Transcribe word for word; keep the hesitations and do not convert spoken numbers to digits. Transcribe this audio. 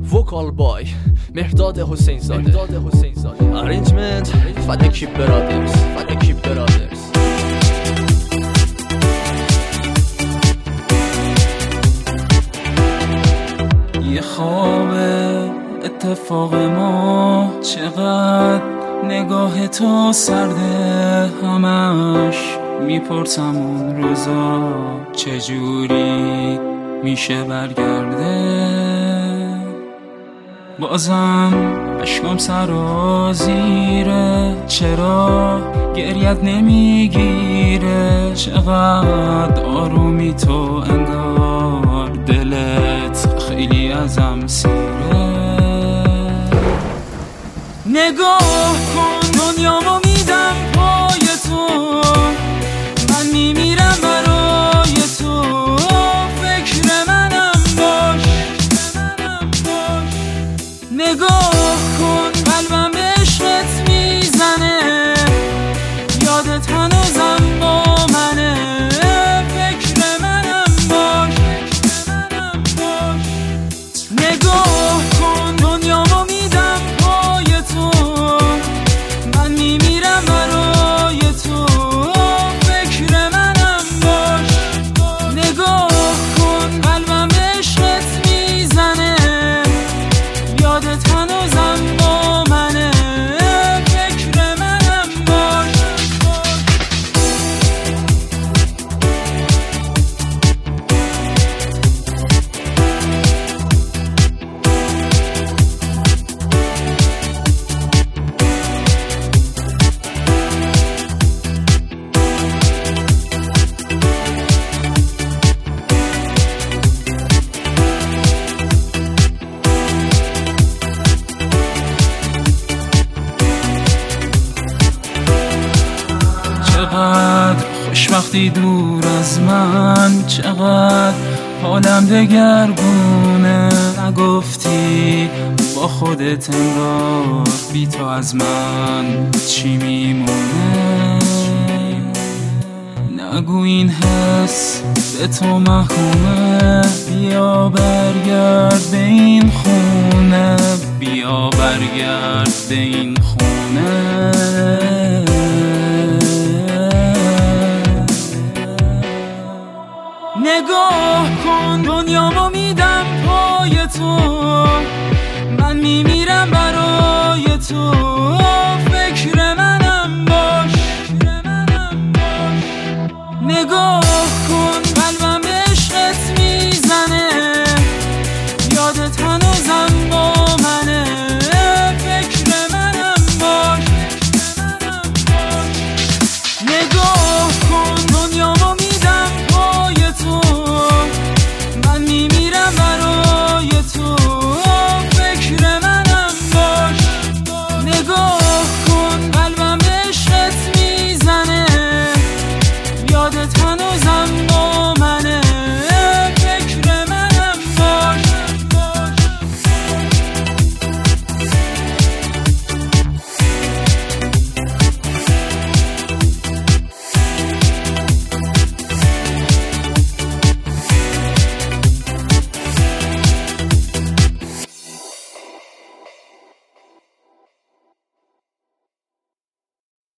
وکال بای مهرداد حسین زاده مهرداد حسین زاده ارنجمنت فدکی برادرز فدکی برادرز. یه خواب اتفاق ما چقدر نگاه تو سرده، همش میپرسم اون روزا چجوری میشه برگرده. بازم عشقم سرازیره، چرا گریت نمیگیره؟ چقدر آرومی تو انگار دلت خیلی ازم سیره. نگاه کن دنیامو میدم پای تو، من میمیرم برای تو، فکر منم باش. نگاه کن قلبم به عشقت میزنه، یادت هنوزم با منه، فکر منم باش. نگاه کن دنیامو میدم پای تو، من میمیرم برای تو، فکر منم باش. نگاه کن قلبم به عشقت میزنه، یادت هنوزم با منه، فکر منم باش. چقدر خوشبختی دور از من، چقدر حالم دگرگونه. نگفتی با خودت انگار بی تو از من چی میمونه. نگو این حس به تو محکومه، بیا